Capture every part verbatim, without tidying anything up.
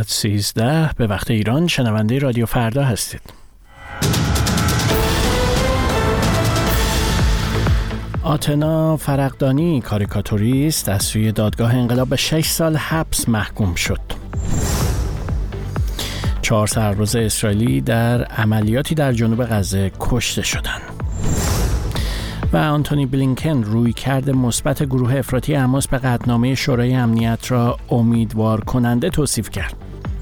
ساعت سیزده به وقت ایران شنونده رادیو فردا هستید. آتنا فرقدانی کاریکاتوریست از سوی دادگاه انقلاب به شش سال حبس محکوم شد. چهار سرباز اسرائیلی در عملیاتی در جنوب غزه کشته شدند. و آنتونی بلینکن رویکرد مثبت گروه افراطی حماس به قطعنامه شورای امنیت را امیدوار کننده توصیف کرد.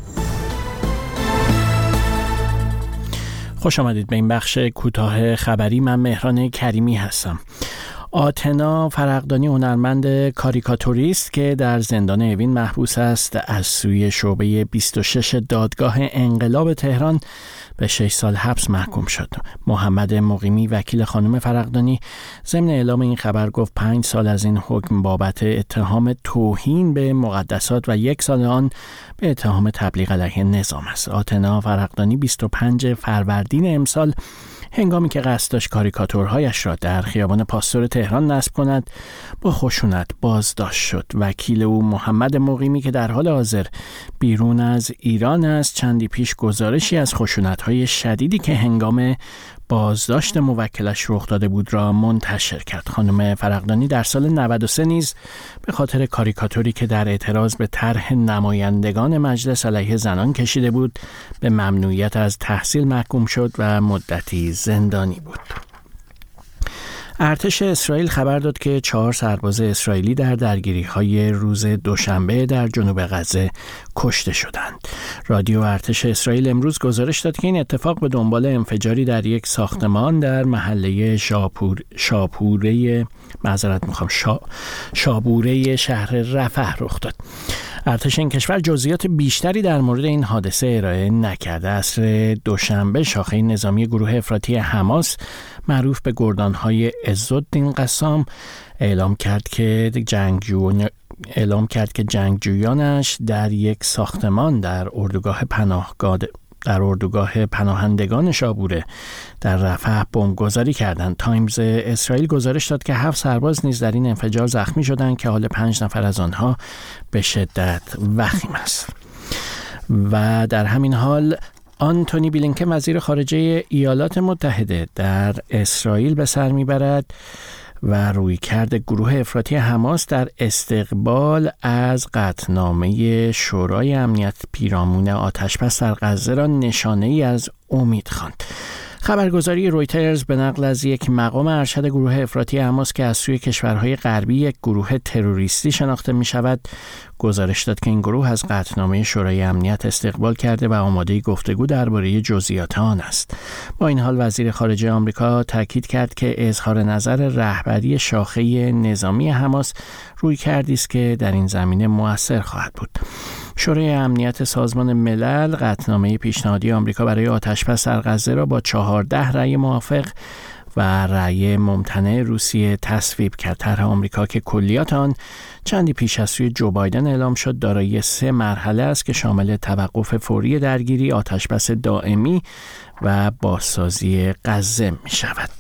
خوش آمدید به این بخش کوتاه خبری. من مهران کریمی هستم. آتنا فرقدانی هنرمند کاریکاتوریست که در زندان اوین محبوس است از سوی شعبه بیست و شش دادگاه انقلاب تهران به شش سال حبس محکوم شد. محمد مقیمی وکیل خانم فرقدانی ضمن اعلام این خبر گفت پنج سال از این حکم بابت اتهام توهین به مقدسات و یک سال آن به اتهام تبلیغ علیه نظام است. آتنا فرقدانی بیست و پنجم فروردین امسال هنگامی که قصد داشت کاریکاتورهایش را در خیابان پاستور تهران نصب کند با خشونت بازداشت شد. وکیل او محمد مقیمی که در حال حاضر بیرون از ایران است چندی پیش گزارشی از خشونت‌های شدیدی که هنگام بازداشت موکلش رخ داده بود را منتشر کرد. خانم فرقدانی در سال نود و سه نیز به خاطر کاریکاتوری که در اعتراض به طرح نمایندگان مجلس علیه زنان کشیده بود به ممنوعیت از تحصیل محکوم شد و مدتی زندانی بود. ارتش اسرائیل خبر داد که چهار سرباز اسرائیلی در درگیری‌های روز دوشنبه در جنوب غزه کشته شدند. رادیو ارتش اسرائیل امروز گزارش داد که این اتفاق به دنبال انفجاری در یک ساختمان در محله شاپور شاپوره معذرت میخوام شا شابوره شهر رفح رخ داد. ارتش این کشور جزئیات بیشتری در مورد این حادثه ارائه نکرده. عصر دوشنبه شاخه نظامی گروه افراطی حماس معروف به گردان‌های عزالدین قسام اعلام کرد که جنگجویان اعلام کرد که جنگجویانش در یک ساختمان در اردوگاه پناهگاه در اردوگاه پناهندگان شابوره در رفح بمبگذاری کردند. تایمز اسرائیل گزارش داد که هفت سرباز نیز در این انفجار زخمی شدند که حال پنج نفر از آنها به شدت وخیم است. و در همین حال آنتونی بلینکن وزیر خارجه ایالات متحده در اسرائیل به سر میبرد و رویکرد گروه افراطی حماس در استقبال از قطعنامه شورای امنیت پیرامون آتشبس در غزه را نشانه‌ای از امید خواند. خبرگزاری رویترز به نقل از یک مقام ارشد گروه افراطی حماس که از سوی کشورهای غربی یک گروه تروریستی شناخته می شود گزارش داد که این گروه از قطعنامه شورای امنیت استقبال کرده و آماده گفتگو درباره جزئیات آن است. با این حال وزیر خارجه آمریکا تاکید کرد که اظهار نظر رهبری شاخه نظامی حماس رویکردی است که در این زمینه مؤثر خواهد بود. شورای امنیت سازمان ملل قطعنامه پیشنهادی آمریکا برای آتشبس در غزه را با چهارده رأی موافق و رأی ممتنع روسیه تصویب کرد. طرح آمریکا که کلیات آن چندی پیش از سوی جو بایدن اعلام شد دارای سه مرحله است که شامل توقف فوری درگیری، آتشبس دائمی و بازسازی غزه می شود.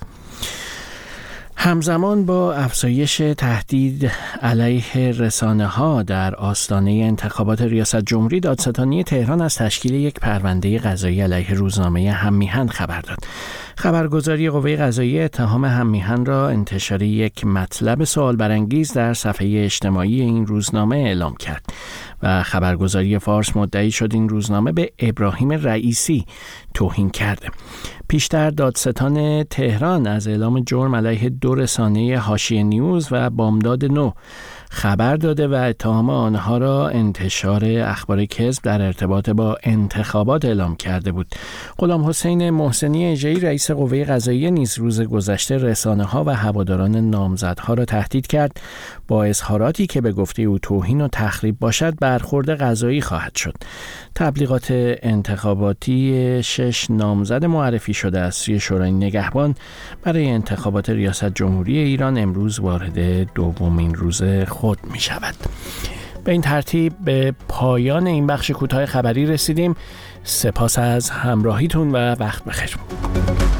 همزمان با افزایش تهدید علیه رسانه‌ها در آستانه انتخابات ریاست جمهوری، دادستانی تهران از تشکیل یک پرونده قضایی علیه روزنامه هم‌میهن خبر داد. خبرگزاری قوه قضاییه اتهام هم‌میهن را انتشار یک مطلب سوال برانگیز در صفحه اجتماعی این روزنامه اعلام کرد و خبرگزاری فارس مدعی شد این روزنامه به ابراهیم رئیسی توهین کرده. پیشتر دادستان تهران از اعلام جرم علیه دو رسانه حاشیه نیوز و بامداد نو خبر داده و اتهام آنها را انتشار اخبار کذب در ارتباط با انتخابات اعلام کرده بود. غلام حسین محسنی اژه‌ای رئیس قوه قضاییه نیز روز گذشته رسانه‌ها و هواداران نامزدها را تهدید کرد با اظهاراتی که به گفته او توهین و تخریب باشد برخورد قضایی خواهد شد. تبلیغات انتخاباتی شش نامزد معرفی شده از سوی شورای نگهبان برای انتخابات ریاست جمهوری ایران امروز وارد دومین روز خود می شود. به این ترتیب به پایان این بخش کوتاه خبری رسیدیم. سپاس از همراهیتون و وقت بخیر.